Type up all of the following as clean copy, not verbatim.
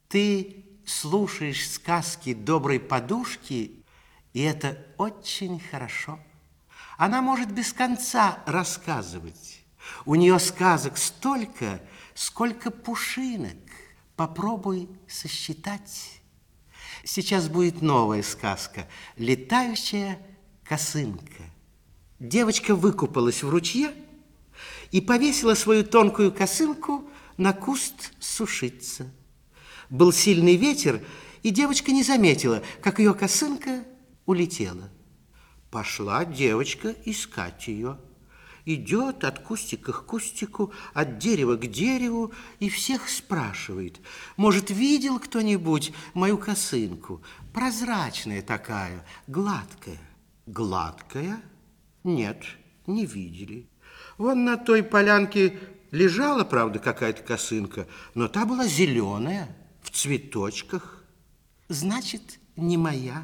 Ты слушаешь сказки доброй подушки, и это очень хорошо. Она может без конца рассказывать. У нее сказок столько, сколько пушинок. Попробуй сосчитать. Сейчас будет новая сказка «Летающая косынка». Девочка выкупалась в ручье и повесила свою тонкую косынку на куст сушиться. Был сильный ветер, и девочка не заметила, как ее косынка улетела. Пошла девочка искать ее. Идет от кустика к кустику, от дерева к дереву и всех спрашивает: может, видел кто-нибудь мою косынку? Прозрачная такая, гладкая. Гладкая? Нет, не видели. Вон на той полянке лежала, правда, какая-то косынка, но та была зеленая, в цветочках. Значит, не моя.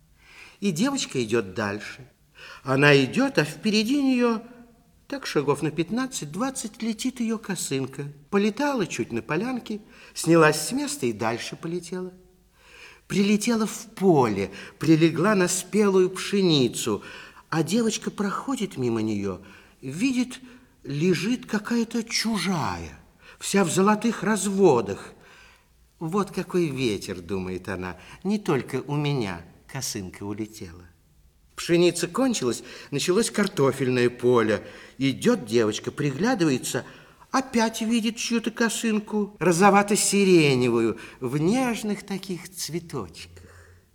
И девочка идет дальше. Она идет, а впереди нее, так шагов на 15-20, летит ее косынка. Полетала чуть на полянке, снялась с места и дальше полетела. Прилетела в поле, прилегла на спелую пшеницу, а девочка проходит мимо нее, видит, лежит какая-то чужая, вся в золотых разводах. Вот какой ветер, думает она, не только у меня косынка улетела. Пшеница кончилась, началось картофельное поле. Идет девочка, приглядывается, опять видит чью-то косынку, розовато-сиреневую, в нежных таких цветочках.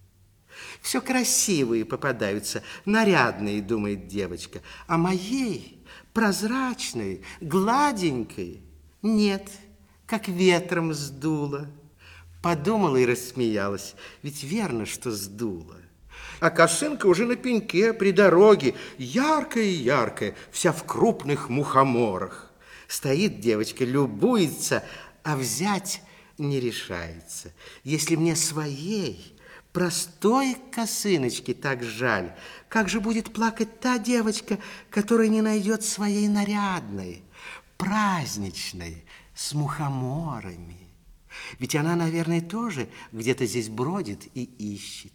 Все красивые попадаются, нарядные, думает девочка, а моей, прозрачной, гладенькой, нет, как ветром сдуло. Подумала и рассмеялась, ведь верно, что сдуло. А косынка уже на пеньке, при дороге, яркая-яркая, вся в крупных мухоморах. Стоит девочка, любуется, а взять не решается. Если мне своей, простой косыночки так жаль, как же будет плакать та девочка, которая не найдет своей нарядной, праздничной, с мухоморами? Ведь она, наверное, тоже где-то здесь бродит и ищет.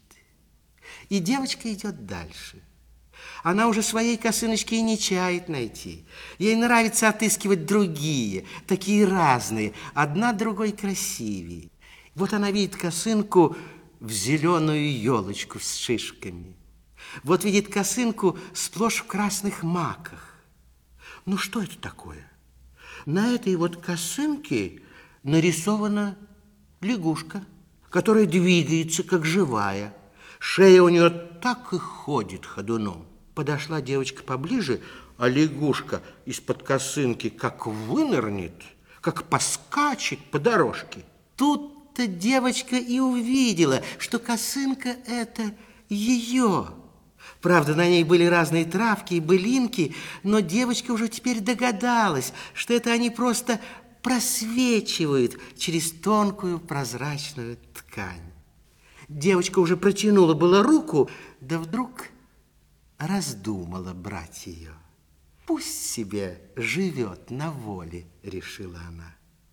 И девочка идет дальше. Она уже своей косыночки и не чает найти. Ей нравится отыскивать другие, такие разные, одна другой красивее. Вот она видит косынку в зеленую елочку с шишками. Вот видит косынку сплошь в красных маках. Ну, что это такое? На этой вот косынке нарисована лягушка, которая двигается, как живая. Шея у нее так и ходит ходуном. Подошла девочка поближе, а лягушка из-под косынки как вынырнет, как поскачет по дорожке. Тут-то девочка и увидела, что косынка – это ее. Правда, на ней были разные травки и былинки, но девочка уже теперь догадалась, что это они просто просвечивают через тонкую прозрачную ткань. Девочка уже протянула было руку, да вдруг раздумала брать ее. Пусть себе живет на воле, решила она.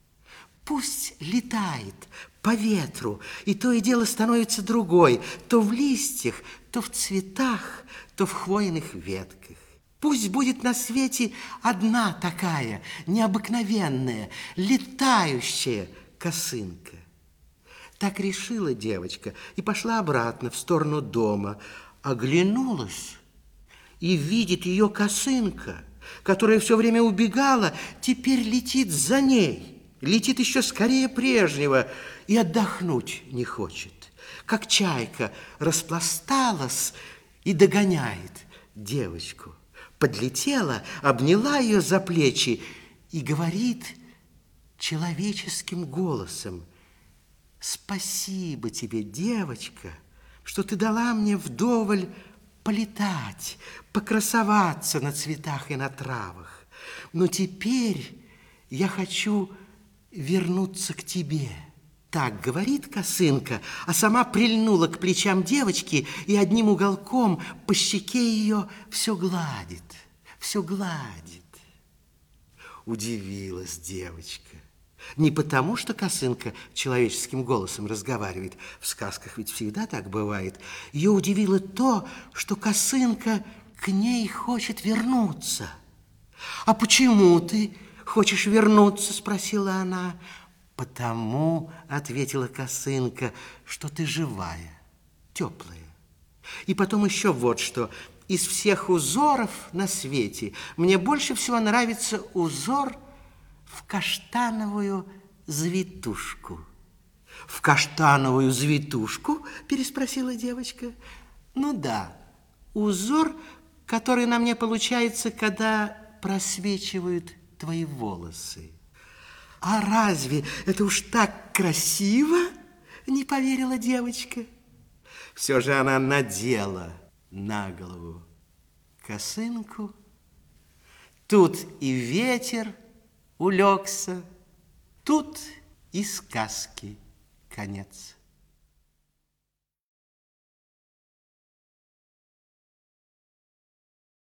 Пусть летает по ветру, и то и дело становится другой, то в листьях, то в цветах, то в хвойных ветках. Пусть будет на свете одна такая необыкновенная, летающая косынка. Так решила девочка и пошла обратно в сторону дома. Оглянулась и видит ее косынка, которая все время убегала, теперь летит за ней. Летит еще скорее прежнего и отдохнуть не хочет. Как чайка распласталась и догоняет девочку. Подлетела, обняла ее за плечи и говорит человеческим голосом: «Спасибо тебе, девочка, что ты дала мне вдоволь полетать, покрасоваться на цветах и на травах. Но теперь я хочу вернуться к тебе». Так говорит косынка, а сама прильнула к плечам девочки и одним уголком по щеке ее все гладит, все гладит. Удивилась девочка. Не потому, что косынка человеческим голосом разговаривает. В сказках ведь всегда так бывает. Ее удивило то, что косынка к ней хочет вернуться. «А почему ты хочешь вернуться?» – спросила она. «Потому, – ответила косынка, – что ты живая, теплая. И потом еще вот что. Из всех узоров на свете мне больше всего нравится узор в каштановую завитушку». «В каштановую завитушку?» – переспросила девочка. «Ну да, узор, который на мне получается, когда просвечивают твои волосы». «А разве это уж так красиво?» – не поверила девочка. Все же она надела на голову косынку. Тут и ветер улегся, тут и сказки конец.